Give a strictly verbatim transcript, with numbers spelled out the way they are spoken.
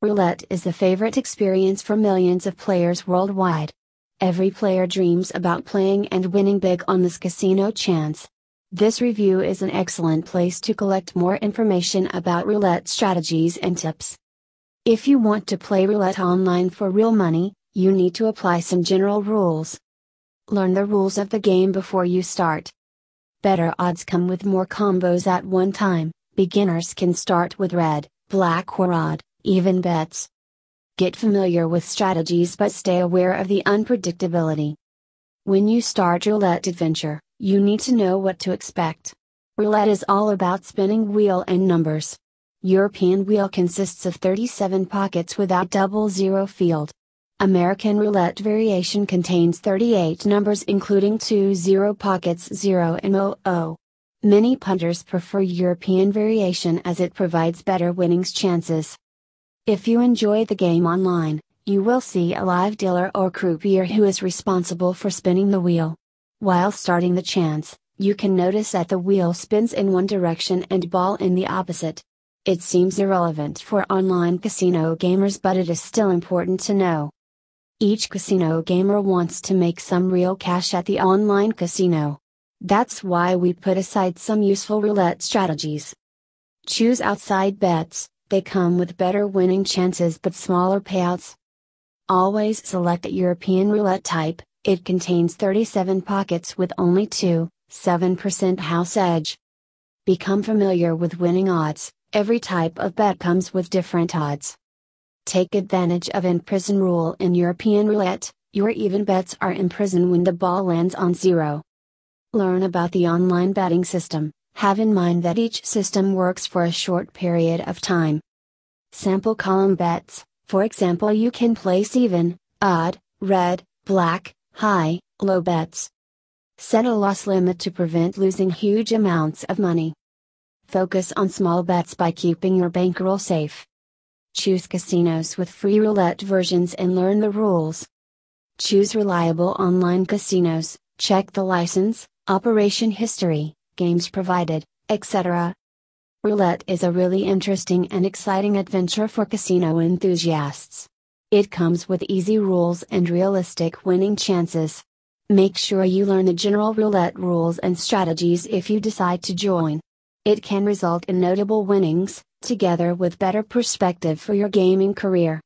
Roulette is the favorite experience for millions of players worldwide. Every player dreams about playing and winning big on this casino chance. This review is an excellent place to collect more information about roulette strategies and tips. If you want to play roulette online for real money, you need to apply some general rules. Learn the rules of the game before you start. Better odds come with more combos at one time. Beginners can start with red, black or odd, even bets. Get familiar with strategies but stay aware of the unpredictability. When you start roulette adventure, you need to know what to expect. Roulette is all about spinning wheel and numbers. European wheel consists of thirty-seven pockets without double zero field. American roulette variation contains thirty-eight numbers including two zero pockets zero and zero zero. Many punters prefer European variation as it provides better winnings chances. If you enjoy the game online, you will see a live dealer or croupier who is responsible for spinning the wheel. While starting the chance, you can notice that the wheel spins in one direction and ball in the opposite. It seems irrelevant for online casino gamers, but it is still important to know. Each casino gamer wants to make some real cash at the online casino. That's why we put aside some useful roulette strategies. Choose outside bets. They come with better winning chances but smaller payouts. Always select a European roulette type. It contains thirty-seven pockets with only two, seven percent house edge. Become familiar with winning odds. Every type of bet comes with different odds. Take advantage of in-prison rule in European roulette. Your even bets are in prison when the ball lands on zero. Learn about the online betting system. Have in mind that each system works for a short period of time. Sample column bets. For example, you can place even, odd, red, black, high, low bets. Set a loss limit to prevent losing huge amounts of money. Focus on small bets by keeping your bankroll safe. Choose casinos with free roulette versions and learn the rules. Choose reliable online casinos. Check the license, operation history, games provided, et cetera. Roulette is a really interesting and exciting adventure for casino enthusiasts. It comes with easy rules and realistic winning chances. Make sure you learn the general roulette rules and strategies if you decide to join. It can result in notable winnings, together with better perspective for your gaming career.